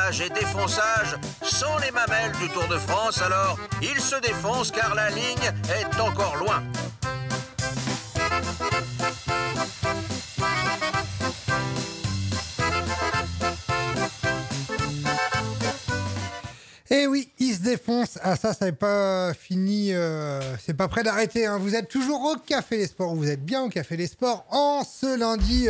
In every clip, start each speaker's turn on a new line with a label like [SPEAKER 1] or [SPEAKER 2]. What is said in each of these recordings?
[SPEAKER 1] passage et défonçage sans les mamelles du Tour de France, alors il se défonce car la ligne est encore loin.
[SPEAKER 2] Eh oui, il se défonce. Ah ça n'est pas fini, c'est pas prêt d'arrêter. Hein. Vous êtes toujours au Café des Sports, vous êtes bien au Café des Sports en ce lundi.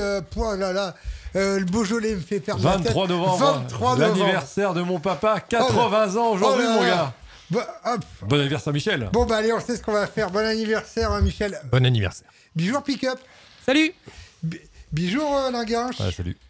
[SPEAKER 2] Le Beaujolais me fait perdre
[SPEAKER 3] 23 novembre, l'anniversaire de mon papa, 80 ans aujourd'hui, mon gars. Bon anniversaire, Michel.
[SPEAKER 2] Bon, allez, on sait ce qu'on va faire. Bon anniversaire, Michel.
[SPEAKER 4] Bon anniversaire.
[SPEAKER 2] Bonjour, Pick-up.
[SPEAKER 4] Salut.
[SPEAKER 2] Bonjour, Languinche.
[SPEAKER 3] Ouais, salut.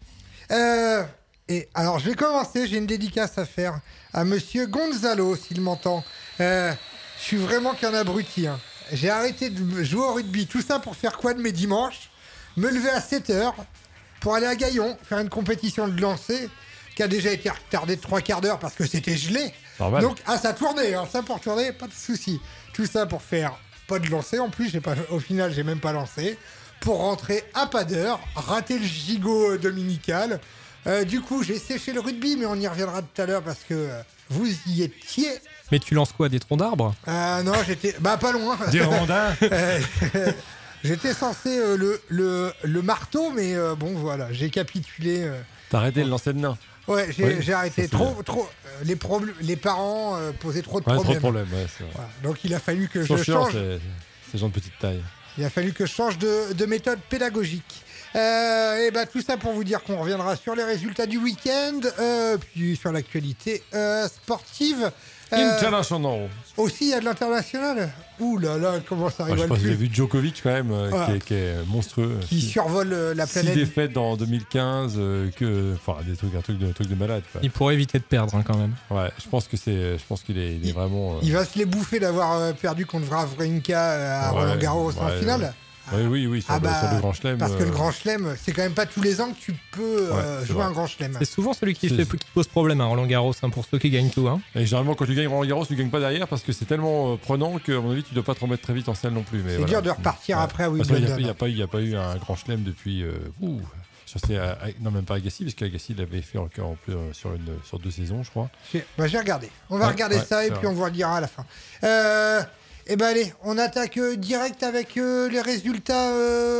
[SPEAKER 2] Et alors, je vais commencer. J'ai une dédicace à faire à Monsieur Gonzalo, s'il m'entend. Je suis vraiment qu'un abruti. Hein. J'ai arrêté de jouer au rugby. Tout ça pour faire quoi de mes dimanches ? Me lever à 7h pour aller à Gaillon, faire une compétition de lancer qui a déjà été retardée de 3 quarts d'heure parce que c'était gelé.
[SPEAKER 3] Normal.
[SPEAKER 2] Donc, ça tournait. Alors, ça pour tourner, pas de souci. Tout ça pour faire pas de lancer. En plus, au final, j'ai même pas lancé. Pour rentrer à pas d'heure, rater le gigot dominical. Du coup, j'ai séché le rugby, mais on y reviendra tout à l'heure parce que vous y étiez.
[SPEAKER 4] Mais tu lances quoi, des troncs d'arbres ?
[SPEAKER 2] Non, j'étais... pas loin.
[SPEAKER 3] Des rondins.
[SPEAKER 2] J'étais censé le marteau, mais bon, voilà, j'ai capitulé.
[SPEAKER 3] T'as arrêté de lancer de nain.
[SPEAKER 2] Ouais, j'ai arrêté. Trop, les parents posaient trop de problèmes.
[SPEAKER 3] Trop de problèmes, ouais, c'est vrai.
[SPEAKER 2] Voilà. Donc, il a fallu que je
[SPEAKER 3] chiant,
[SPEAKER 2] change.
[SPEAKER 3] C'est genre de petite taille.
[SPEAKER 2] Il a fallu que je change de méthode pédagogique. Et tout ça pour vous dire qu'on reviendra sur les résultats du week-end, puis sur l'actualité sportive.
[SPEAKER 3] International.
[SPEAKER 2] Aussi, il y a de l'international. Ouh là là, comment ça arrive
[SPEAKER 3] je pense que j'ai vu Djokovic quand même, qui est monstrueux.
[SPEAKER 2] Qui survole la planète.
[SPEAKER 3] 6 défaites en 2015, un truc de malade. Quoi.
[SPEAKER 4] Il pourrait éviter de perdre quand même.
[SPEAKER 3] Ouais, je pense qu'il est vraiment.
[SPEAKER 2] Il va se les bouffer d'avoir perdu contre Wawrinka à Roland Garros en finale.
[SPEAKER 3] Oui, sur le Grand Chelem.
[SPEAKER 2] Parce que le Grand Chelem, c'est quand même pas tous les ans que tu peux jouer un Grand Chelem.
[SPEAKER 4] C'est souvent celui qui pose problème à Roland Garros, pour ceux qui gagnent tout. Hein.
[SPEAKER 3] Et généralement, quand tu gagnes Roland Garros, tu gagnes pas derrière parce que c'est tellement prenant qu'à mon avis, tu dois pas te remettre très vite en selle non plus. Mais
[SPEAKER 2] c'est dur de repartir après à Wimbledon.
[SPEAKER 3] Il n'y a pas eu un Grand Chelem depuis. Non, même pas Agassi, parce qu'Agassi l'avait fait encore sur 2 saisons, je crois.
[SPEAKER 2] J'ai regardé. On va regarder ça et puis on vous le dira à la fin. Allez, on attaque direct avec les résultats.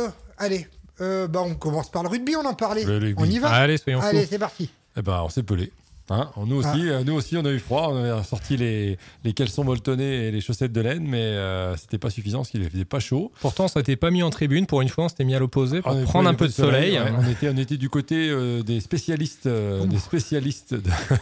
[SPEAKER 2] On commence par le rugby, on en parlait. On y va ?
[SPEAKER 4] Allez, soyons fous.
[SPEAKER 2] Allez, c'est parti.
[SPEAKER 3] On s'est pelé. Hein, nous aussi, on a eu froid. On avait sorti les caleçons molletonnés et les chaussettes de laine, mais c'était pas suffisant parce qu'il faisait pas chaud.
[SPEAKER 4] Pourtant, ça n'était pas mis en tribune. Pour une fois, on s'était mis à l'opposé pour prendre un peu de soleil.
[SPEAKER 3] On était du côté des spécialistes, des spécialistes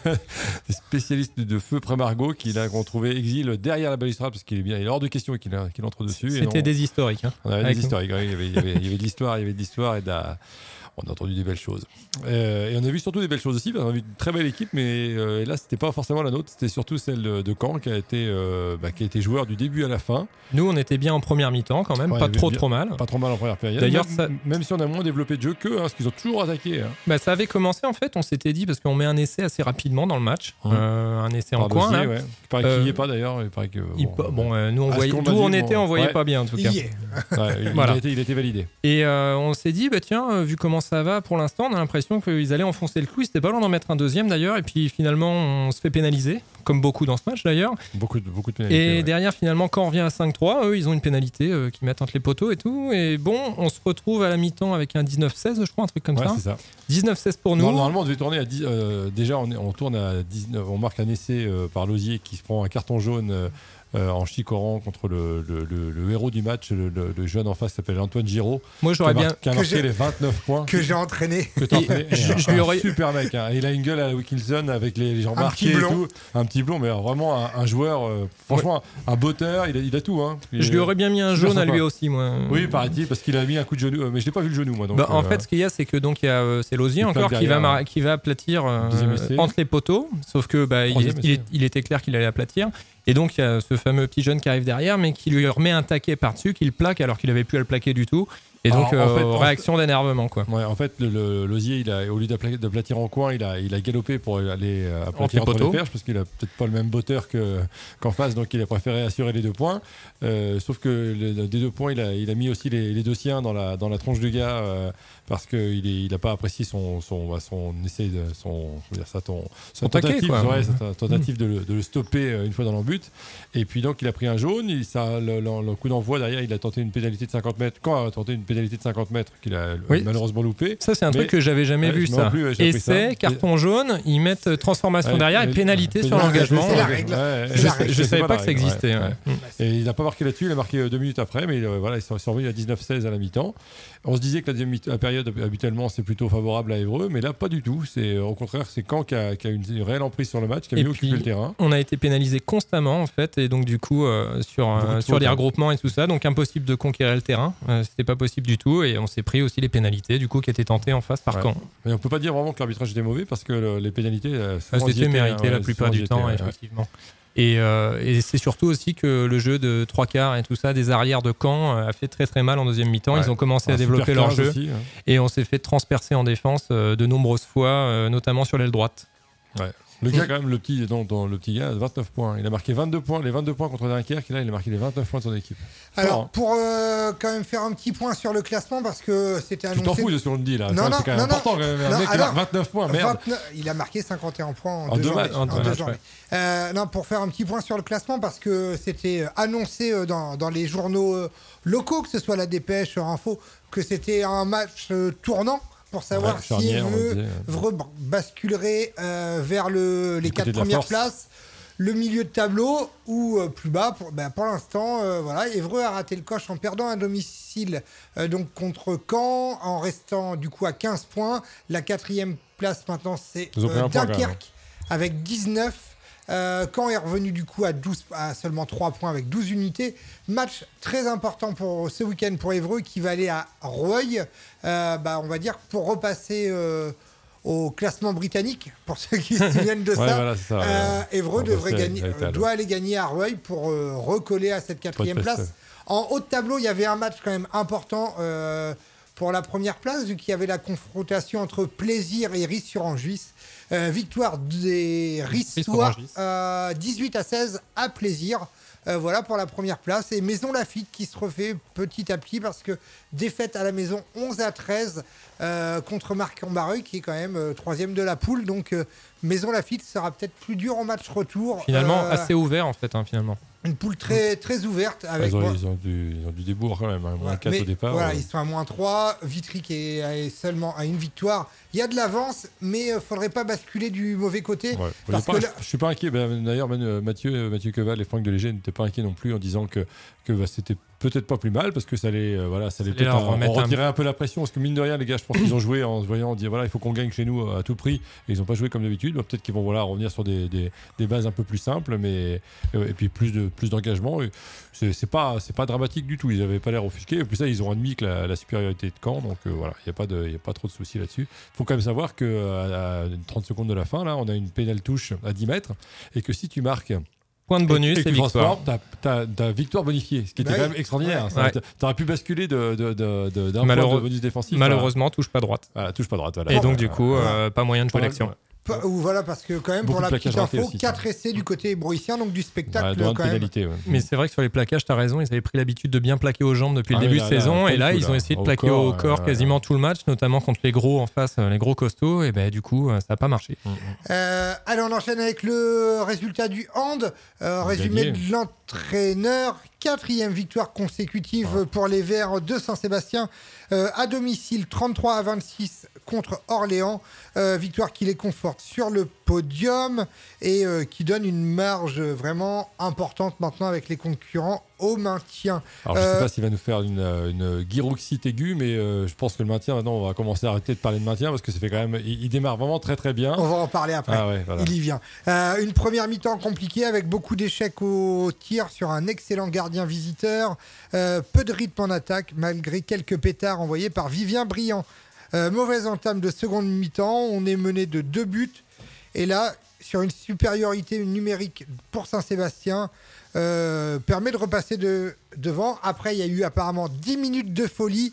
[SPEAKER 3] de feu Prémargot qu'on trouvait exil derrière la balustrade parce qu'il est hors de question qu'il entre dessus.
[SPEAKER 4] C'était des historiques. Hein,
[SPEAKER 3] on avait des historiques. Il y avait de l'histoire, et on a entendu des belles choses. Et on a vu surtout des belles choses aussi. On a vu une très belle équipe, mais là, c'était pas forcément la nôtre. C'était surtout celle de Caen qui a été joueur du début à la fin.
[SPEAKER 4] Nous, on était bien en première mi-temps quand même, pas trop mal.
[SPEAKER 3] Pas trop mal en première période.
[SPEAKER 4] D'ailleurs,
[SPEAKER 3] même si on a moins développé de jeu qu'eux, parce qu'ils ont toujours attaqué. Hein.
[SPEAKER 4] Ça avait commencé en fait, on s'était dit, parce qu'on met un essai assez rapidement dans le match. Un essai en coin. Là.
[SPEAKER 3] Ouais. Il paraît qu'il n'y est pas d'ailleurs. Il paraît que,
[SPEAKER 4] nous, on voyait, d'où on était, on voyait pas bien en tout cas.
[SPEAKER 3] Il était validé.
[SPEAKER 4] Et on s'est dit, tiens, vu comment ça va pour l'instant, on a l'impression qu'ils allaient enfoncer le clou. Ils étaient pas loin d'en mettre un deuxième d'ailleurs. Et puis finalement, on se fait pénaliser, comme beaucoup dans ce match d'ailleurs.
[SPEAKER 3] Beaucoup de pénalités.
[SPEAKER 4] Et derrière, finalement, quand on revient à 5-3, eux, ils ont une pénalité qui mettent entre les poteaux et tout. Et bon, on se retrouve à la mi-temps avec un 19-16, je crois, un truc comme ça.
[SPEAKER 3] C'est ça.
[SPEAKER 4] 19-16 pour nous.
[SPEAKER 3] Normalement, on devait tourner à 10. Déjà, on tourne à 19. On marque un essai par Lozier qui se prend un carton jaune. En chicorant contre le héros du match, le jeune en face s'appelle Antoine Giraud.
[SPEAKER 4] Moi, j'aurais bien
[SPEAKER 3] qui a marqué les 29 points
[SPEAKER 2] que j'ai entraîné.
[SPEAKER 3] Je lui aurais super mec. Hein. Il a une gueule à Wilkinson avec les jambes marquées et tout. Un petit blond, mais vraiment un joueur. Franchement, un botteur. Il a tout. Hein.
[SPEAKER 4] Je lui aurais bien mis un jaune à lui aussi, moi.
[SPEAKER 3] Oui, paraît-il, parce qu'il a mis un coup de genou. Mais je l'ai pas vu le genou, moi. Donc,
[SPEAKER 4] en fait, ce qu'il y a, c'est que donc c'est Lozier encore qui va aplatir entre les poteaux. Sauf que il était clair qu'il allait aplatir. Et donc, il y a ce fameux petit jeune qui arrive derrière, mais qui lui remet un taquet par-dessus, qu'il plaque alors qu'il n'avait plus à le plaquer du tout. Et donc,
[SPEAKER 3] en fait,
[SPEAKER 4] réaction d'énervement, quoi.
[SPEAKER 3] Ouais, en fait, l'osier, au lieu d'aplatir en coin, il a galopé pour aller aplatir entre les perches, parce qu'il a peut-être pas le même botteur qu'en face, donc il a préféré assurer les 2 points. Sauf que des 2 points, il a mis aussi les 2 siens dans la tronche du gars, parce qu'il n'a pas apprécié son essai, son tentative, sa tentative de le stopper une fois dans l'embut. Et puis donc, il a pris un jaune. Le coup d'envoi derrière, il a tenté une pénalité de 50 mètres. Quand a tenté une pénalité de 50 mètres qu'il a malheureusement loupé.
[SPEAKER 4] Ça, c'est un truc que j'avais jamais vu, ça. Essai, carton jaune, ils mettent transformation derrière et pénalité sur l'engagement.
[SPEAKER 2] C'est la règle.
[SPEAKER 4] Je savais pas que ça existait.
[SPEAKER 3] Et il n'a pas marqué là-dessus, il a marqué 2 minutes après, mais voilà, ils sont revenus à 19-16 à la mi-temps. On se disait que la période, habituellement, c'est plutôt favorable à Évreux, mais là, pas du tout. Au contraire, c'est Caen qui a une réelle emprise sur le match, qui a mieux occupé le terrain.
[SPEAKER 4] On a été pénalisé constamment, en fait, et donc du coup, sur les regroupements et tout ça, donc impossible de conquérir le terrain. C'était pas possible du tout, et on s'est pris aussi les pénalités, du coup, qui étaient tentées en face par Caen.
[SPEAKER 3] Mais on peut pas dire vraiment que l'arbitrage était mauvais, parce que les pénalités,
[SPEAKER 4] c'était mérité la plupart du temps, effectivement. Et c'est surtout aussi que le jeu de 3/4 et tout ça, des arrières de Caen, a fait très très mal en deuxième mi-temps. Ils ont commencé à développer leur jeu aussi, et on s'est fait transpercer en défense de nombreuses fois, notamment sur l'aile droite.
[SPEAKER 3] Ouais. Le gars, quand même, le petit gars, 29 points. Il a marqué 22 points, les 22 points contre Dunkerque, et là, il a marqué les 29 points de son équipe.
[SPEAKER 2] Alors, pour quand même faire un petit point sur le classement, parce que c'était annoncé...
[SPEAKER 3] Tu t'en fous de ce qu'on te dit, là.
[SPEAKER 2] Non,
[SPEAKER 3] c'est quand même important, quand même. Un mec qui marque 29 points, merde.
[SPEAKER 2] Il a marqué 51 points en 2
[SPEAKER 3] journées.
[SPEAKER 2] Non, pour faire un petit point sur le classement, parce que c'était annoncé dans les journaux locaux, que ce soit la Dépêche, Info, que c'était un match tournant, pour savoir si Évreux basculerait vers les 4 premières places, le milieu de tableau ou plus bas. Pour l'instant, Évreux a raté le coche en perdant à domicile donc contre Caen, en restant du coup à 15 points. La 4e place maintenant, c'est Dunkerque avec 19. Caen est revenu du coup à seulement 3 points avec 12 unités. Match très important pour ce week-end pour Évreux, qui va aller à Rueil, on va dire, pour repasser au classement britannique, pour ceux qui se souviennent de ça. Évreux doit aller gagner à Rueil pour recoller à cette 4e place. En haut de tableau, il y avait un match quand même important pour la première place, vu qu'il y avait la confrontation entre Plaisir et Ris-sur-Anjuis. Victoire des Rissois, 18-16 à Plaisir. Voilà pour la première place. Et Maison Lafitte qui se refait petit à petit, parce que défaite à la maison 11-13 contre Marc-en-Barreuil, qui est quand même 3e de la poule. Donc Maison Lafitte sera peut-être plus dur en match retour.
[SPEAKER 4] Finalement, assez ouvert en fait, finalement.
[SPEAKER 2] Une poule très, très ouverte. Avec
[SPEAKER 3] ils ont du débours quand même, moins 4 au départ.
[SPEAKER 2] Voilà, ils sont à moins 3. Vitry qui est seulement à une victoire. Il y a de l'avance, mais il ne faudrait pas basculer du mauvais côté.
[SPEAKER 3] Je ne suis pas inquiet. D'ailleurs, Mathieu Queval et Franck Deléger n'étaient pas inquiets non plus, en disant que c'était peut-être pas plus mal, parce que ça allait peut-être retirer un peu la pression, parce que mine de rien, les gars, je pense qu'ils ont joué en se voyant dire il faut qu'on gagne chez nous à tout prix, et ils n'ont pas joué comme d'habitude. Peut-être qu'ils vont revenir sur des bases un peu plus simples, mais et puis plus d'engagement. C'est pas dramatique du tout. Ils n'avaient pas l'air offusqués, et puis ça, ils ont admis que la supériorité de Caen, donc il n'y a pas trop de soucis là-dessus. Il faut quand même savoir qu'à 30 secondes de la fin, là, on a une pénale touche à 10 mètres, et que si tu marques
[SPEAKER 4] point de bonus et victoire.
[SPEAKER 3] T'as victoire bonifiée, ce qui était quand même extraordinaire. T'aurais pu basculer d'un point de bonus défensif.
[SPEAKER 4] Malheureusement, touche pas droite.
[SPEAKER 3] Touche pas droite. Voilà.
[SPEAKER 4] Et donc, du coup, pas moyen de jouer l'action.
[SPEAKER 2] Voilà, parce que quand même, beaucoup pour la petite info, aussi, 4 essais du côté bruissien, donc du spectacle quand
[SPEAKER 3] pénalité,
[SPEAKER 2] même.
[SPEAKER 4] Mais c'est vrai que sur les plaquages, t'as raison, ils avaient pris l'habitude de bien plaquer aux jambes depuis le début de saison, et là, ils ont essayé de plaquer au corps quasiment tout le match, notamment contre les gros en face, les gros costauds, et du coup, ça n'a pas marché.
[SPEAKER 2] Allez, on enchaîne avec le résultat du hand, résumé de l'entraîneur. 4e victoire consécutive pour les Verts de Saint-Sébastien à domicile, 33-26 contre Orléans. Victoire qui les conforte sur le podium et qui donne une marge vraiment importante maintenant avec les concurrents au maintien.
[SPEAKER 3] Alors je ne sais pas s'il va nous faire une gyroxite aiguë, mais je pense que le maintien, maintenant on va commencer à arrêter de parler de maintien, parce que ça fait quand même, il démarre vraiment très très bien.
[SPEAKER 2] On va en parler après. Il y vient. Une première mi-temps compliquée avec beaucoup d'échecs au tir sur un excellent gardien visiteur. Peu de rythme en attaque malgré quelques pétards envoyés par Vivien Briand. Mauvaise entame de seconde mi-temps, on est mené de 2 buts, et là sur une supériorité numérique pour Saint-Sébastien permet de repasser devant. Après il y a eu apparemment 10 minutes de folie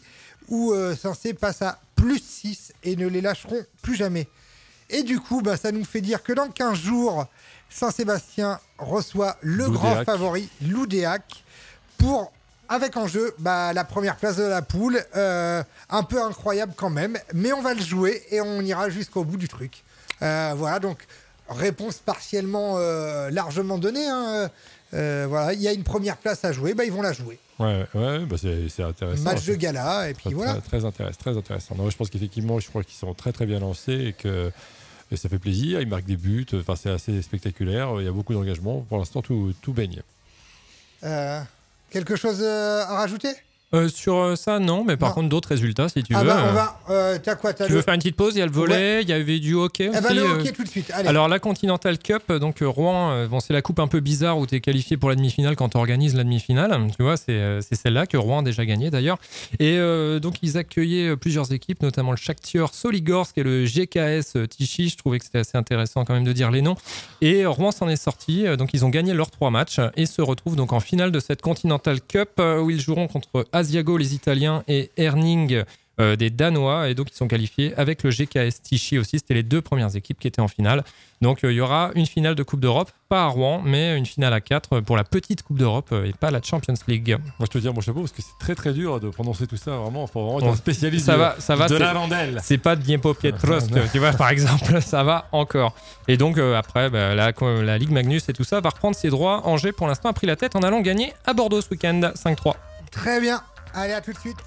[SPEAKER 2] où Saint-Cé passe à +6 et ne les lâcheront plus jamais. Et du coup, ça nous fait dire que dans 15 jours, Saint-Sébastien reçoit le grand favori, l'Oudéac, pour, avec en jeu, la première place de la poule. Un peu incroyable quand même, mais on va le jouer et on ira jusqu'au bout du truc. Voilà, donc réponse partiellement largement donnée. Voilà, il y a une première place à jouer, ils vont la jouer.
[SPEAKER 3] Ouais, c'est intéressant.
[SPEAKER 2] Match de gala, et puis voilà.
[SPEAKER 3] Très intéressant. Non, je pense qu'effectivement, je crois qu'ils sont très très bien lancés et que ça fait plaisir. Ils marquent des buts, c'est assez spectaculaire. Il y a beaucoup d'engagement. Pour l'instant, tout baigne.
[SPEAKER 2] Quelque chose à rajouter ?
[SPEAKER 4] Sur ça, non, mais par contre, d'autres résultats, si tu veux.
[SPEAKER 2] T'as quoi ?
[SPEAKER 4] Tu veux faire une petite pause ? Il y a le volley, il y avait du hockey aussi.
[SPEAKER 2] Le hockey tout de suite. Allez.
[SPEAKER 4] Alors, la Continental Cup, donc Rouen, c'est la coupe un peu bizarre où tu es qualifié pour la demi-finale quand tu organises la demi-finale. Tu vois, c'est celle-là que Rouen a déjà gagnée d'ailleurs. Et donc, ils accueillaient plusieurs équipes, notamment le Shakhtar Soligorsk et le GKS Tichy. Je trouvais que c'était assez intéressant quand même de dire les noms. Et Rouen s'en est sorti. Donc, ils ont gagné leurs 3 matchs et se retrouvent donc en finale de cette Continental Cup où ils joueront contre Asiago, les Italiens, et Herning, des Danois, et donc ils sont qualifiés avec le GKS Tichy aussi. C'était les 2 premières équipes qui étaient en finale. Donc il y aura une finale de Coupe d'Europe, pas à Rouen, mais une finale à 4 pour la petite Coupe d'Europe et pas la Champions League.
[SPEAKER 3] Moi je te dis mon chapeau parce que c'est très très dur de prononcer tout ça. Vraiment, il faut vraiment être un spécialiste de la rondelle.
[SPEAKER 4] C'est pas Dniepopetrovsk, tu vois, par exemple, ça va encore. Et donc après, la Ligue Magnus et tout ça va reprendre ses droits. Angers pour l'instant a pris la tête en allant gagner à Bordeaux ce week-end 5-3.
[SPEAKER 2] Très bien. Allez, à tout de suite.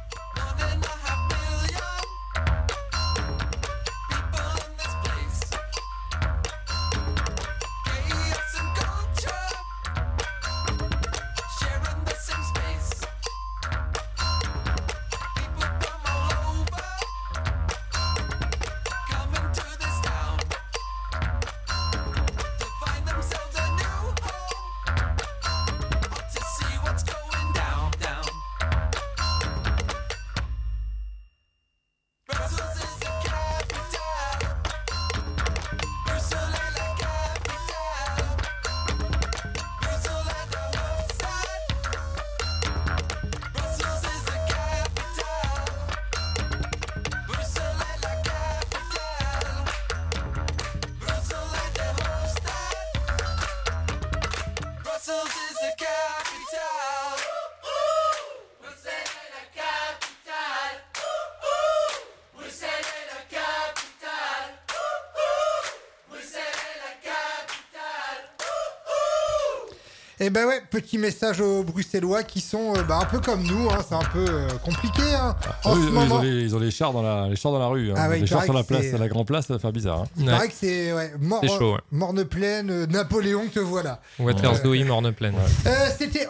[SPEAKER 2] Et petit message aux Bruxellois qui sont un peu comme nous, c'est un peu compliqué en ce moment.
[SPEAKER 3] Ils ont les chars dans la rue, les chars sur la place, la grande place, ça va faire bizarre.
[SPEAKER 2] Il paraît que c'est
[SPEAKER 4] chaud.
[SPEAKER 2] Morne-Plaine, Napoléon, te voilà.
[SPEAKER 4] Waterloo, Morne-Plaine.
[SPEAKER 2] C'était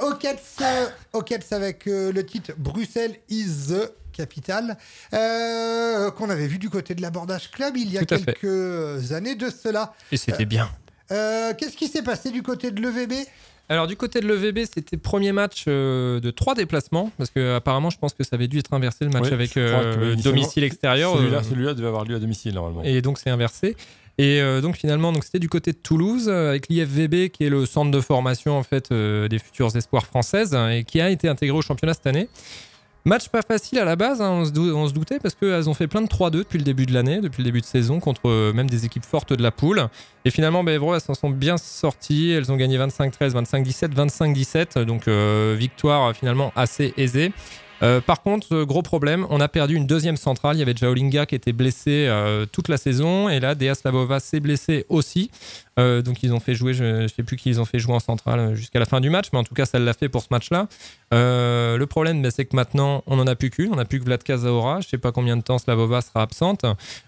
[SPEAKER 2] Okets avec le titre Bruxelles is the Capital, qu'on avait vu du côté de l'Abordage Club il y a quelques années de cela.
[SPEAKER 4] Et c'était bien.
[SPEAKER 2] Qu'est-ce qui s'est passé du côté de l'EVB ?
[SPEAKER 4] Alors du côté de l'EVB, c'était premier match de 3 déplacements, parce que apparemment, je pense que ça avait dû être inversé le match avec domicile extérieur.
[SPEAKER 3] Celui-là devait avoir lieu à domicile normalement.
[SPEAKER 4] Et donc c'est inversé. Et donc finalement, c'était du côté de Toulouse avec l'IFVB qui est le centre de formation en fait des futures espoirs françaises et qui a été intégré au championnat cette année. Match pas facile à la base, on se doutait parce qu'elles ont fait plein de 3-2 depuis le début de l'année, depuis le début de saison, contre même des équipes fortes de la poule. Et finalement, Évreux, elles s'en sont bien sorties. Elles ont gagné 25-13, 25-17, 25-17. Donc victoire finalement assez aisée. Par contre, gros problème, on a perdu une deuxième centrale. Il y avait Jaolinga qui était blessé toute la saison. Et là, Dea Slavova s'est blessée aussi. Donc ils ont fait jouer, je ne sais plus qui ils ont fait jouer en centrale jusqu'à la fin du match, mais en tout cas ça l'a fait pour ce match-là. Le problème, c'est que maintenant on n'en a plus qu'une, on n'a plus que Vladka Zaora. Je ne sais pas combien de temps Slavova sera absente.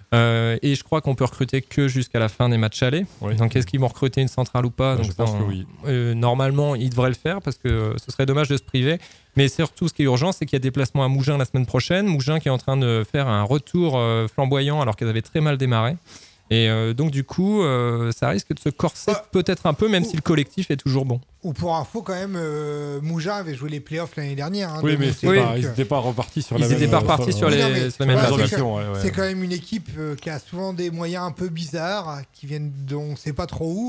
[SPEAKER 4] Et je crois qu'on peut recruter que jusqu'à la fin des matchs allés. Oui. Donc est-ce qu'ils vont recruter une centrale ou pas? Donc,
[SPEAKER 3] je pense que oui.
[SPEAKER 4] Normalement, ils devraient le faire parce que ce serait dommage de se priver. Mais surtout, ce qui est urgent, c'est qu'il y a des déplacements à Mougins la semaine prochaine. Mougins qui est en train de faire un retour flamboyant alors qu'elles avaient très mal démarré. Et donc du coup, ça risque de se corser peut-être un peu, même si le collectif est toujours bon.
[SPEAKER 2] Ou pour info, quand même, Mougins avait joué les playoffs l'année dernière.
[SPEAKER 3] Oui, mais ils n'étaient pas repartis sur la même...
[SPEAKER 4] Ils n'étaient pas repartis sur la même
[SPEAKER 2] version. C'est quand même une équipe qui a souvent des moyens un peu bizarres, qui viennent dont on ne sait pas trop où.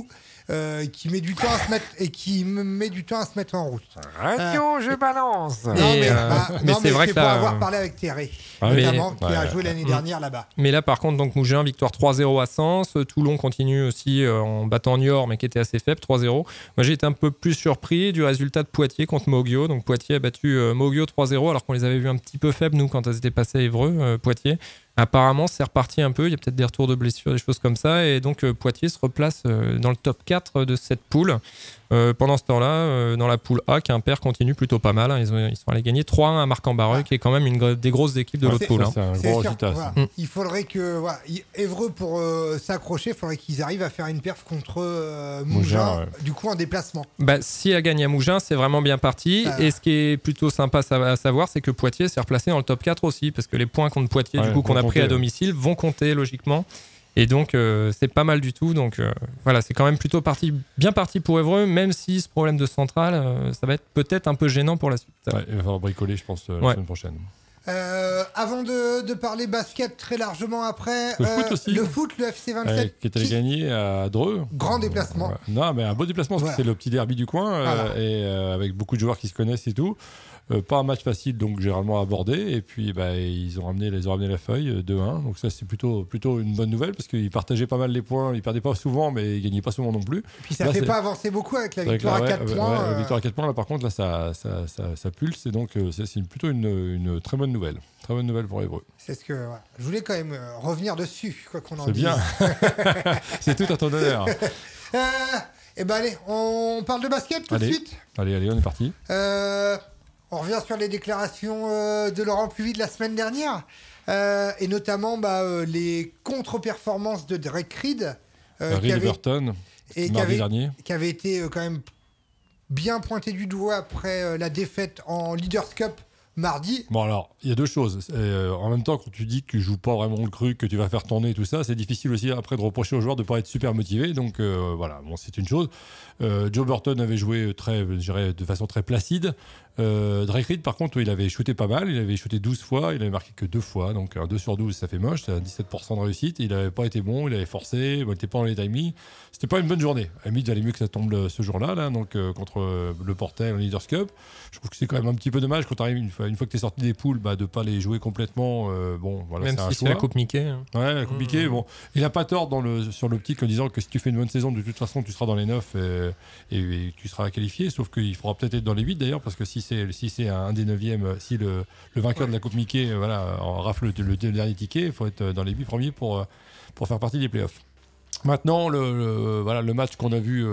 [SPEAKER 2] qui met du temps à se mettre et qui met du temps à se mettre en route.
[SPEAKER 3] Radio, je balance.
[SPEAKER 2] Mais c'est vrai que pour avoir parlé avec Thierry, notamment, qui a joué l'année dernière là-bas.
[SPEAKER 4] Mais là, par contre, donc Mougins, victoire 3-0 à Sens. Toulon continue aussi en battant Niort, mais qui était assez faible, 3-0. Moi, j'ai été un peu plus surpris du résultat de Poitiers contre Moggio. Donc Poitiers a battu Moggio 3-0, alors qu'on les avait vus un petit peu faibles, nous, quand elles étaient passées à Évreux, Poitiers. Apparemment, c'est reparti un peu. Il y a peut-être des retours de blessures, des choses comme ça. Et donc, Poitiers se replace dans le top 4 de cette poule. Pendant ce temps-là, dans la poule A, Quimper continue plutôt pas mal. Hein. Ils sont allés gagner 3-1 à Marc-en-Barreux, qui est quand même une des grosses équipes de l'autre poule.
[SPEAKER 3] C'est un gros résultat.
[SPEAKER 2] Il faudrait que Évreux, pour s'accrocher, il faudrait qu'ils arrivent à faire une perf contre Mougins, du coup en déplacement.
[SPEAKER 4] Si elle gagne à Mougins, c'est vraiment bien parti. Et ce qui est plutôt sympa à savoir, c'est que Poitiers s'est replacé dans le top 4 aussi, parce que les points contre Poitiers, du coup, qu'on a pris à domicile, vont compter logiquement. Et donc, c'est pas mal du tout. Donc, voilà, c'est quand même plutôt bien parti pour Évreux, même si ce problème de centrale, ça va être peut-être un peu gênant pour la suite.
[SPEAKER 3] Il va falloir bricoler, je pense, la semaine prochaine.
[SPEAKER 2] Avant de parler basket très largement après,
[SPEAKER 3] le
[SPEAKER 2] foot, le FC 27
[SPEAKER 3] qui est allé gagner à Dreux.
[SPEAKER 2] Grand déplacement.
[SPEAKER 3] Non, mais un beau déplacement, parce que c'est le petit derby du coin, et avec beaucoup de joueurs qui se connaissent et tout. Pas un match facile, donc généralement abordé. Et puis ils ont ramené la feuille 2-1. Donc ça, c'est plutôt une bonne nouvelle, parce qu'ils partageaient pas mal les points. Ils perdaient pas souvent, mais ils gagnaient pas souvent non plus. Et
[SPEAKER 2] puis ça fait pas avancer beaucoup avec la victoire à 4 points.
[SPEAKER 3] La victoire à 4 points, là par contre, là ça pulse. Et donc c'est plutôt une très bonne nouvelle. Très bonne nouvelle pour Évreux.
[SPEAKER 2] C'est ce que je voulais quand même revenir dessus, quoi qu'on en dise.
[SPEAKER 3] C'est bien. C'est tout à ton honneur.
[SPEAKER 2] Allez, on parle de basket tout de suite.
[SPEAKER 3] Allez, on est parti.
[SPEAKER 2] On revient sur les déclarations de Laurent Pluvy de la semaine dernière, et notamment les contre-performances de Drake Reed,
[SPEAKER 3] Burton, mardi dernier,
[SPEAKER 2] qui avait été quand même bien pointé du doigt après la défaite en Leaders Cup mardi.
[SPEAKER 3] Bon, alors, il y a deux choses. En même temps, quand tu dis que tu joues pas vraiment le cru, que tu vas faire tourner tout ça, c'est difficile aussi après de reprocher aux joueurs de pas être super motivés. Donc voilà, c'est une chose. Joe Burton avait joué de façon très placide. Drake Reed, par contre, il avait shooté pas mal. Il avait shooté 12 fois. Il avait marqué que 2 fois. Donc, un 2 sur 12, ça fait moche. C'est 17% de réussite. Il n'avait pas été bon. Il avait forcé. Il n'était pas dans les timings. C'était pas une bonne journée. À la limite, il valait mieux que ça tombe ce jour-là, donc, contre le Portel en Leaders Cup. Je trouve que c'est quand même un petit peu dommage quand tu arrives une fois que tu es sorti des poules, de pas les jouer complètement.
[SPEAKER 4] Même si c'est la Coupe Mickey. Hein.
[SPEAKER 3] Ouais, la Coupe Mickey. Bon, il n'a pas tort sur l'optique en disant que si tu fais une bonne saison, de toute façon, tu seras dans les 9 et tu seras qualifié. Sauf qu'il faudra peut-être être dans les 8 d'ailleurs, parce que si c'est un des 9e, si le vainqueur de la Coupe Mickey rafle le dernier ticket, il faut être dans les 8 premiers pour faire partie des playoffs. Maintenant, le match qu'on a vu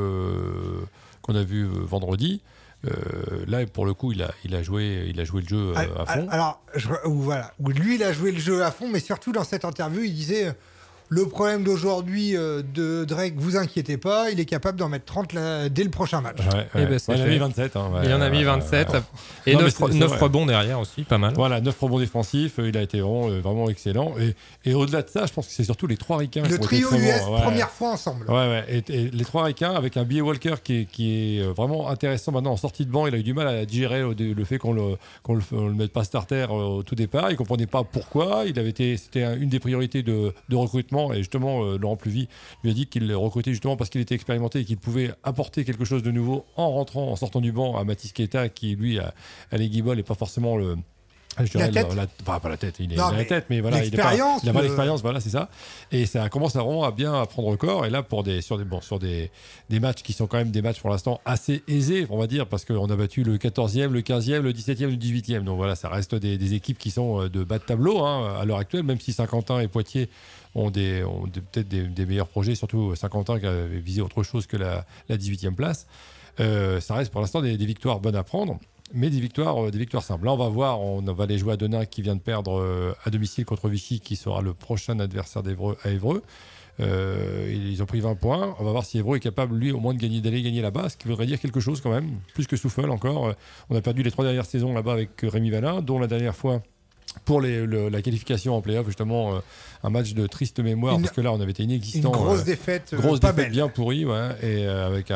[SPEAKER 3] vendredi, là pour le coup, il a joué le jeu à fond.
[SPEAKER 2] Alors lui il a joué le jeu à fond, mais surtout dans cette interview, il disait. Le problème d'aujourd'hui de Drake, vous inquiétez pas, il est capable d'en mettre 30 dès le prochain match.
[SPEAKER 3] Il en a mis 27.
[SPEAKER 4] Il en a mis 27. Et 9 rebonds derrière aussi, pas mal.
[SPEAKER 3] Voilà, 9 rebonds défensifs, il a été vraiment excellent. Et au-delà de ça, je pense que c'est surtout les 3 ricains.
[SPEAKER 2] Le trio US, première fois ensemble.
[SPEAKER 3] Et les 3 ricains, avec un B.A. Walker qui est vraiment intéressant maintenant en sortie de banc. Il a eu du mal à digérer le fait qu'on le mette pas starter au tout départ. Il comprenait pas pourquoi. C'était une des priorités de recrutement. Et justement, Laurent Pluvy lui a dit qu'il le recrutait justement parce qu'il était expérimenté et qu'il pouvait apporter quelque chose de nouveau en sortant du banc à Mathis Keita, qui lui a les guibolles et pas forcément le... pas la tête, il a la tête, mais voilà, il n'a pas l'expérience, voilà, c'est ça. Et ça commence vraiment à bien prendre corps. Et là, sur des matchs qui sont quand même des matchs pour l'instant assez aisés, on va dire, parce qu'on a battu le 14e, le 15e, le 17e, le 18e. Donc voilà, ça reste des équipes qui sont de bas de tableau à l'heure actuelle, même si Saint-Quentin et Poitiers ont peut-être des meilleurs projets, surtout Saint-Quentin qui avait visé autre chose que la 18e place. Ça reste pour l'instant des victoires bonnes à prendre, mais des victoires simples. Là, on va aller jouer à Denain, qui vient de perdre à domicile contre Vichy, qui sera le prochain adversaire à Évreux. Ils ont pris 20 points. On va voir si Évreux est capable, lui, au moins d'aller gagner là-bas, ce qui voudrait dire quelque chose quand même, plus que Souffle encore. On a perdu les 3 dernières saisons là-bas avec Rémi Valin, dont la dernière fois pour la qualification en play-off, justement, un match de triste mémoire, parce que là, on avait été inexistant.
[SPEAKER 2] Une grosse défaite,
[SPEAKER 3] bien pourrie, ouais, et avec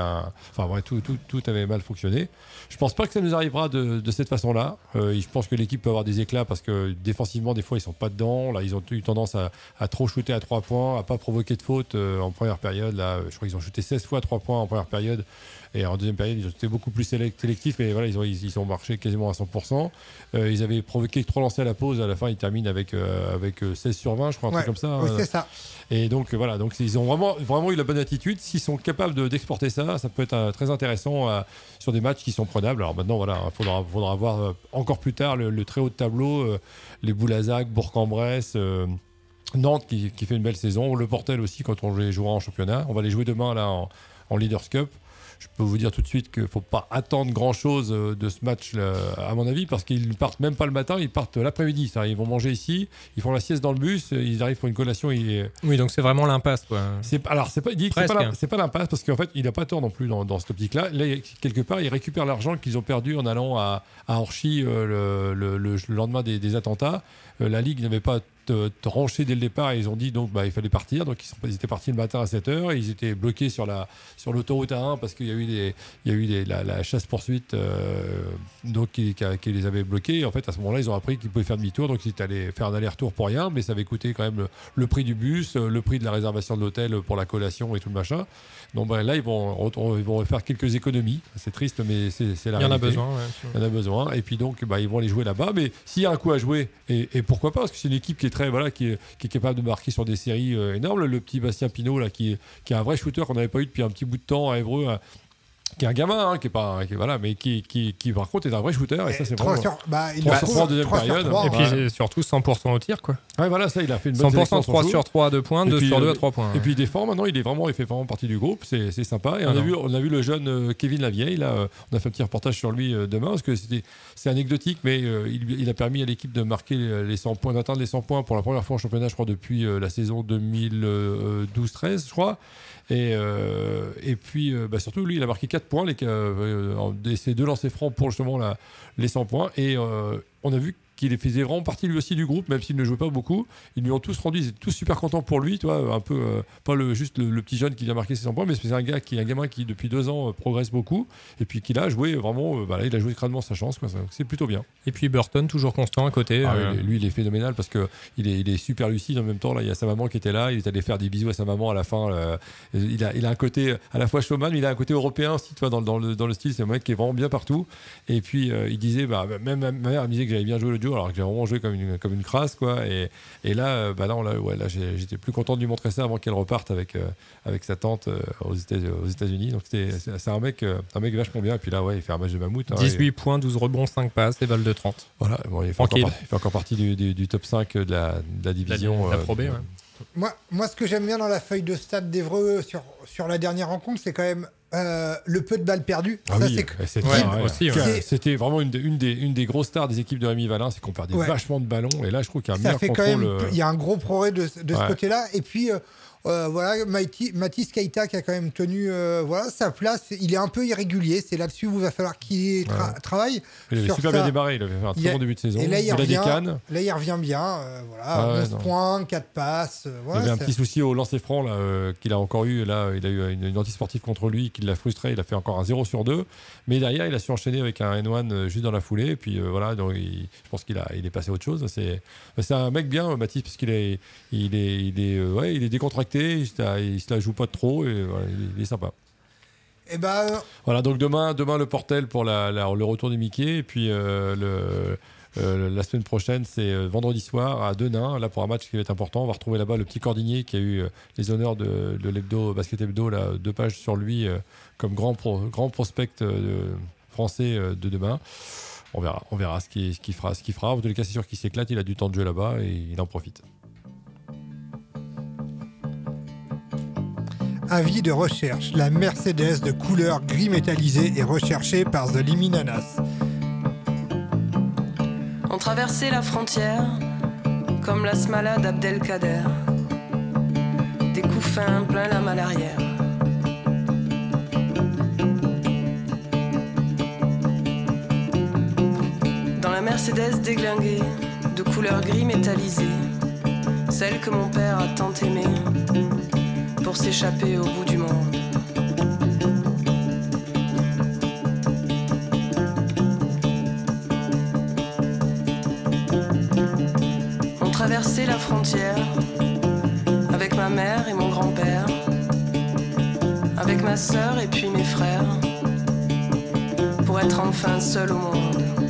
[SPEAKER 3] tout avait mal fonctionné. Je pense pas que ça nous arrivera de cette façon-là. Je pense que l'équipe peut avoir des éclats, parce que défensivement, des fois, ils sont pas dedans. Là, ils ont eu tendance à trop shooter à 3 points, à pas provoquer de faute en première période. Là, je crois qu'ils ont shooté 16 fois à 3 points en première période. Et en deuxième période, ils ont été beaucoup plus sélectifs, mais voilà, ils ont marché quasiment à 100%. Ils avaient provoqué 3 lancers à la pause. À la fin, ils terminent avec 16 sur 20, je crois, un truc comme ça.
[SPEAKER 2] Oui, c'est ça.
[SPEAKER 3] Et donc, voilà, donc, ils ont vraiment eu la bonne attitude. S'ils sont capables d'exporter ça, ça peut être très intéressant sur des matchs qui sont prenables. Alors maintenant, voilà, il faudra voir encore plus tard le très haut de tableau, les Boulazac, Bourg-en-Bresse, Nantes qui fait une belle saison, le Portel aussi quand on les jouera en championnat. On va les jouer demain là en Leaders Cup. Je peux vous dire tout de suite qu'il ne faut pas attendre grand-chose de ce match, à mon avis, parce qu'ils ne partent même pas le matin, ils partent l'après-midi. Ils vont manger ici, ils font la sieste dans le bus, ils arrivent pour une collation.
[SPEAKER 4] Oui, donc c'est vraiment l'impasse, quoi.
[SPEAKER 3] Il dit que c'est pas l'impasse, parce qu'en fait, il n'a pas tort non plus dans cette optique-là. Là, quelque part, ils récupèrent l'argent qu'ils ont perdu en allant à Orchy le lendemain des attentats. La Ligue n'avait pas tranché dès le départ et ils ont dit donc il fallait partir, donc ils étaient partis le matin à 7h et ils étaient bloqués sur l'autoroute A1 parce qu'il y a eu la chasse-poursuite donc qui les avait bloqués, et en fait à ce moment-là ils ont appris qu'ils pouvaient faire demi-tour, donc ils étaient allés faire un aller-retour pour rien, mais ça avait coûté quand même le prix du bus, le prix de la réservation de l'hôtel pour la collation et tout le machin. Donc là ils vont faire quelques économies, c'est triste mais c'est la réalité.
[SPEAKER 4] Il y en a besoin,
[SPEAKER 3] il y en a besoin, et puis donc ils vont aller jouer là-bas, mais s'il y a un coup à jouer, et pourquoi pas, parce que c'est une équipe qui est capable de marquer sur des séries énormes. Le petit Bastien Pinault là, qui est un vrai shooter qu'on n'avait pas eu depuis un petit bout de temps à Évreux, qui est un gamin, mais qui par contre est un vrai shooter, et ça c'est vraiment 3 en deuxième période,
[SPEAKER 4] 3, et puis surtout 100% au tir, quoi.
[SPEAKER 3] Ouais, voilà, ça il a fait une bonne
[SPEAKER 4] 100% 3 sur 3 à 2 points, 2 sur 2 à 3 points.
[SPEAKER 3] Et puis il défend maintenant, il fait vraiment partie du groupe, c'est sympa. Et on a vu le jeune Kevin Lavieille, là, on a fait un petit reportage sur lui demain, parce que c'est anecdotique, mais il a permis à l'équipe de marquer les 100 points, d'atteindre les 100 points pour la première fois en championnat, je crois, depuis la saison 2012-13, je crois. Et puis surtout lui il a marqué 4 points ces 2 lancers francs pour justement les 100 points, et on a vu qu'il faisait vraiment partie lui aussi du groupe, même s'il ne jouait pas beaucoup. Ils lui ont tous rendu, ils étaient tous super contents pour lui, un peu pas juste le petit jeune qui vient marquer ses 100 points, mais c'est un gamin qui depuis 2 ans progresse beaucoup, et puis qu'il a joué vraiment, il a joué crânement sa chance, quoi, c'est plutôt bien.
[SPEAKER 4] Et puis Burton toujours constant à côté.
[SPEAKER 3] Lui il est phénoménal, parce que il est super lucide en même temps. Là il y a sa maman qui était là, il est allé faire des bisous à sa maman à la fin. Il a un côté à la fois showman, mais il a un côté européen aussi, dans le style. C'est un mec qui est vraiment bien partout. Et puis il disait, même ma mère me disait que j'avais bien joué le duo, alors que j'ai vraiment joué comme une crasse, quoi. Et là, j'étais plus content de lui montrer ça avant qu'elle reparte avec sa tante aux États-Unis. Donc c'est un mec vachement bien. Et puis là, il fait un match de mammouth.
[SPEAKER 4] 18 points, 12 rebonds, 5 passes et balle de 30.
[SPEAKER 3] Voilà, il fait encore partie du top 5 de la division.
[SPEAKER 4] La Pro B, ouais.
[SPEAKER 2] Moi, ce que j'aime bien dans la feuille de stats d'Évreux sur la dernière rencontre, c'est quand même le peu de balles perdues.
[SPEAKER 3] C'était vraiment une des grosses stars des équipes de Rémi Valin, c'est qu'on perdait vachement de ballons, et là je trouve qu'il y a un meilleur contrôle.
[SPEAKER 2] Il y a un gros progrès de ce côté-là, et puis Mathis Keita qui a quand même tenu sa place. Il est un peu irrégulier, c'est là-dessus où il va falloir qu'il travaille.
[SPEAKER 3] Il avait super bien démarré, il avait fait un très bon début de saison.
[SPEAKER 2] Et là il revient bien, 11 points, 4 passes.
[SPEAKER 3] Il avait un petit souci au lancer franc qu'il a encore eu. Là, il a eu une antisportive contre lui qui l'a frustré. Il a fait encore un 0 sur 2, mais derrière il a su enchaîner avec un N1 juste dans la foulée. Et puis donc je pense qu'il est passé à autre chose. C'est un mec bien, Mathis, parce qu'il est décontracté. Il se la joue pas trop, et il est sympa.
[SPEAKER 2] Et
[SPEAKER 3] voilà, donc demain le Portel pour le retour des Mickey, et puis la semaine prochaine c'est vendredi soir à Denain, là pour un match qui va être important. On va retrouver là-bas le petit Cordinier qui a eu les honneurs de l'hebdo Basket Hebdo, 2 pages sur lui comme grand prospect français de demain. On verra ce qu'il fera. En tous les cas, c'est sûr qu'il s'éclate, il a du temps de jeu là-bas et il en profite.
[SPEAKER 2] Avis de recherche. La Mercedes de couleur gris métallisé est recherchée par The Liminanas.
[SPEAKER 5] On traversait la frontière comme la Smala d'Abdelkader. Des coups fins plein la malle arrière. Dans la Mercedes déglinguée, de couleur gris métallisé, celle que mon père a tant aimée pour s'échapper au bout du monde. On traversait la frontière avec ma mère et mon grand-père, avec ma sœur et puis mes frères, pour être enfin seul au monde.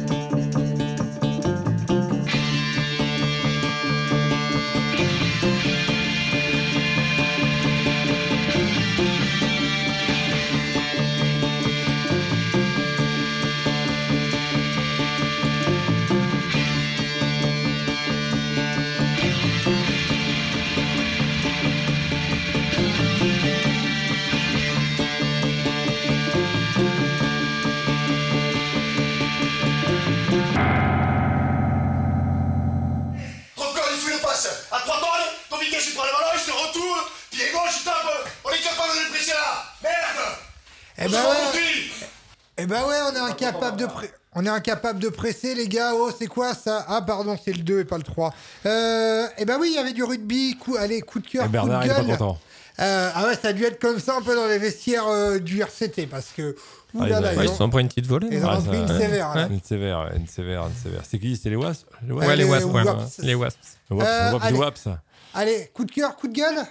[SPEAKER 2] On est incapable de presser, les gars. Oh, c'est quoi ça? Ah, pardon, c'est le 2 et pas le 3. Eh ben oui, il y avait du rugby. Coup de cœur,
[SPEAKER 3] Bernard,
[SPEAKER 2] coup de gueule.
[SPEAKER 3] il est pas content.
[SPEAKER 2] Ah ouais, ça a dû être comme ça un peu dans les vestiaires du RCT parce que.
[SPEAKER 4] Ils sont pris une petite volée.
[SPEAKER 2] Ils ont pris une sévère.
[SPEAKER 3] Une sévère. C'est qui? C'était les Wasps?
[SPEAKER 4] Les Wasps. Les
[SPEAKER 3] Wasps.
[SPEAKER 2] Allez, coup de cœur, coup de gueule.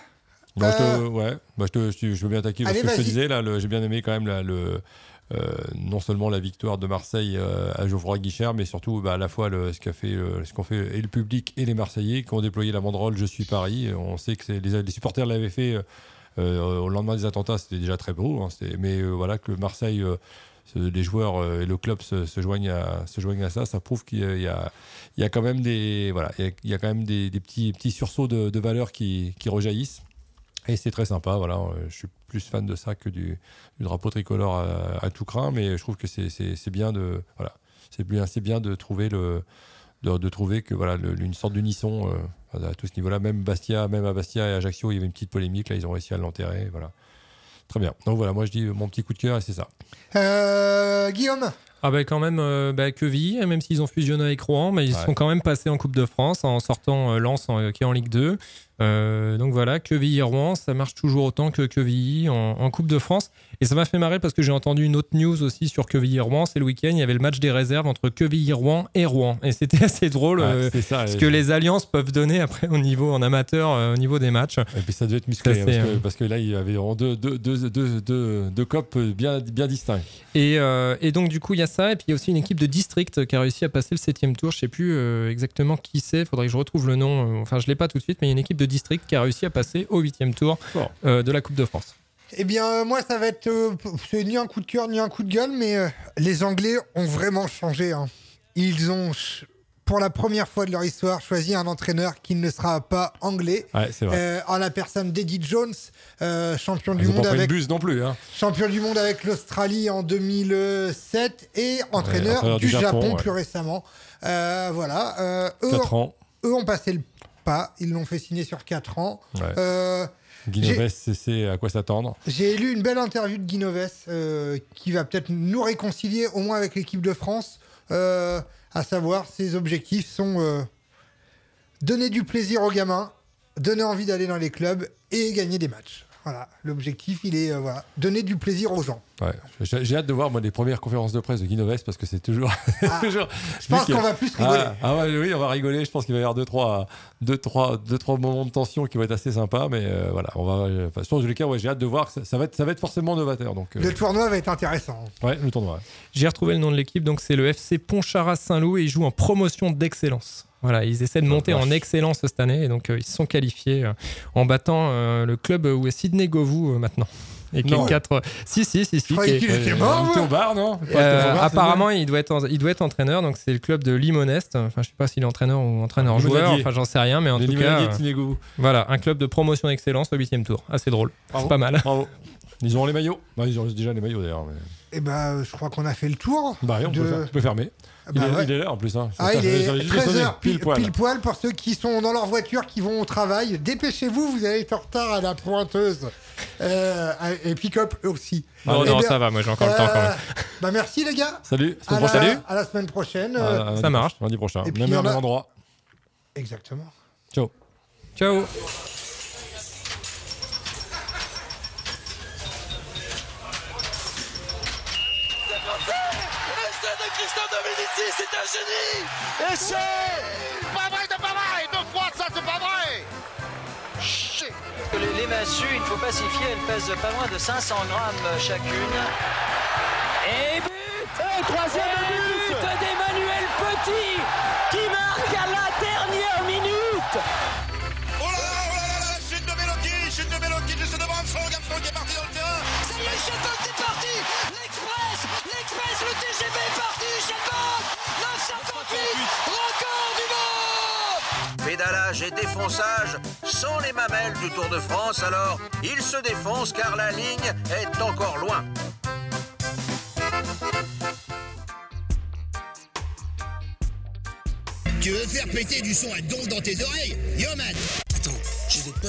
[SPEAKER 3] Je veux bien attaquer parce que je te disais là, j'ai bien aimé quand même non seulement la victoire de Marseille à Geoffroy Guichard, mais surtout à la fois ce qu'ont fait et le public et les Marseillais qui ont déployé la banderole Je suis Paris. On sait que les supporters l'avaient fait au lendemain des attentats, c'était déjà très beau, mais voilà que Marseille, les joueurs et le club se joignent à ça prouve qu'il y a quand même des petits sursauts de valeurs qui rejaillissent. Et c'est très sympa, voilà. Je suis plus fan de ça que du drapeau tricolore à tout crin, mais je trouve que c'est bien de trouver que voilà une sorte d'unisson à tout ce niveau-là. Même à Bastia et Ajaccio, il y avait une petite polémique. Là, ils ont réussi à l'enterrer. Voilà, très bien. Donc voilà, moi je dis mon petit coup de cœur et c'est ça.
[SPEAKER 2] Guillaume.
[SPEAKER 4] Ah bah quand même Quevilly, même s'ils ont fusionné avec Rouen, mais ils sont quand même passés en Coupe de France en sortant Lens qui est en Ligue 2. Donc voilà, Quevilly-Rouen, ça marche toujours autant que Quevilly en Coupe de France. Et ça m'a fait marrer parce que j'ai entendu une autre news aussi sur Quevilly-Rouen. C'est le week-end, il y avait le match des réserves entre Quevilly-Rouen et Rouen. Et c'était assez drôle ce que les alliances peuvent donner après en amateur au niveau des matchs.
[SPEAKER 3] Et puis ça devait être musclé parce que là, il y avait deux copes bien distincts.
[SPEAKER 4] Et donc du coup, il y a ça. Et puis il y a aussi une équipe de district qui a réussi à passer le 7e tour. Je ne sais plus exactement qui c'est. Il faudrait que je retrouve le nom. Enfin, je ne l'ai pas tout de suite, mais il y a une équipe de district qui a réussi à passer au 8e tour de la Coupe de France.
[SPEAKER 2] Eh bien, moi, ça va être c'est ni un coup de cœur ni un coup de gueule, mais les Anglais ont vraiment changé. Hein. Ils ont, pour la première fois de leur histoire, choisi un entraîneur qui ne sera pas anglais.
[SPEAKER 3] Ouais, c'est vrai.
[SPEAKER 2] En la personne d'Eddie Jones, champion du
[SPEAKER 3] monde
[SPEAKER 2] avec.
[SPEAKER 3] Pas une buse non plus. Hein.
[SPEAKER 2] Champion du monde avec l'Australie en 2007 et entraîneur du Japon plus récemment. Voilà.
[SPEAKER 3] 4 ans.
[SPEAKER 2] Eux ont passé le pas. Ils l'ont fait signer sur 4 ans.
[SPEAKER 3] Ouais. Guinoves, c'est à quoi s'attendre.
[SPEAKER 2] J'ai lu une belle interview de Guinoves qui va peut-être nous réconcilier au moins avec l'équipe de France, à savoir ses objectifs sont donner du plaisir aux gamins, donner envie d'aller dans les clubs et gagner des matchs. Voilà, l'objectif, il est donner du plaisir aux gens.
[SPEAKER 3] Ouais, j'ai hâte de voir les premières conférences de presse de Guinoves parce que c'est toujours.
[SPEAKER 2] Je pense qu'on va plus rigoler.
[SPEAKER 3] Oui, on va rigoler. Je pense qu'il va y avoir deux, trois moments de tension qui vont être assez sympas, mais voilà, on va. En tous les cas, j'ai hâte de voir. Ça va être forcément novateur. Donc
[SPEAKER 2] le tournoi va être intéressant.
[SPEAKER 3] Ouais, le tournoi.
[SPEAKER 4] J'ai retrouvé le nom de l'équipe, donc c'est le FC Pontcharrat-Saint-Loup et ils jouent en promotion d'excellence. Voilà, ils essaient de monter en excellence cette année et donc ils se sont qualifiés en battant le club où est Sydney Govou maintenant. Et
[SPEAKER 3] non.
[SPEAKER 4] 4. Si.
[SPEAKER 2] Je croyais qu'il était mort.
[SPEAKER 3] Il était au bar, non
[SPEAKER 4] apparemment, il doit être entraîneur. Donc c'est le club de Limonest. Enfin, je sais pas s'il est entraîneur ou entraîneur-joueur. Enfin, j'en sais rien, mais en tout cas, voilà, un club de promotion d'excellence au 8e tour. Assez drôle.
[SPEAKER 3] Bravo.
[SPEAKER 4] C'est pas mal.
[SPEAKER 3] Bravo. Ils ont les maillots. Non, ils ont déjà les maillots d'ailleurs. Mais...
[SPEAKER 2] Eh ben, je crois qu'on a fait le tour.
[SPEAKER 3] Bah oui, on peut fermer. Il est là en plus. Hein.
[SPEAKER 2] Il est 13h pile poil pour ceux qui sont dans leur voiture, qui vont au travail. Dépêchez-vous, vous allez être en retard à la pointeuse. Et pick-up aussi.
[SPEAKER 4] Non, ça va, moi j'ai encore le temps quand même.
[SPEAKER 2] Merci les gars.
[SPEAKER 3] Salut.
[SPEAKER 2] À la semaine prochaine.
[SPEAKER 4] Ça marche.
[SPEAKER 3] Lundi prochain.
[SPEAKER 2] Et puis,
[SPEAKER 3] même endroit.
[SPEAKER 2] Exactement.
[SPEAKER 3] Ciao.
[SPEAKER 4] Ciao.
[SPEAKER 6] Christophe Dominici, c'est un génie! Et c'est pas vrai, de froide, ça, c'est pas vrai! Chut.
[SPEAKER 7] Les massues, il faut pas s'y fier, elles pèsent pas moins de 500 grammes chacune. Et but!
[SPEAKER 6] Troisième but
[SPEAKER 7] d'Emmanuel Petit qui marque à la dernière minute!
[SPEAKER 6] Oh là là, chute de Belotti, juste devant Armstrong qui est parti dans le terrain!
[SPEAKER 7] Ça y est, Chabot est parti! L'Express, le TGV est parti, Chabot 9,58, record du monde!
[SPEAKER 1] Pédalage et défonçage sans les mamelles du Tour de France, alors il se défonce car la ligne est encore loin.
[SPEAKER 8] Tu veux faire péter du son à donf dans tes oreilles? Yo man! Attends, j'ai des potes.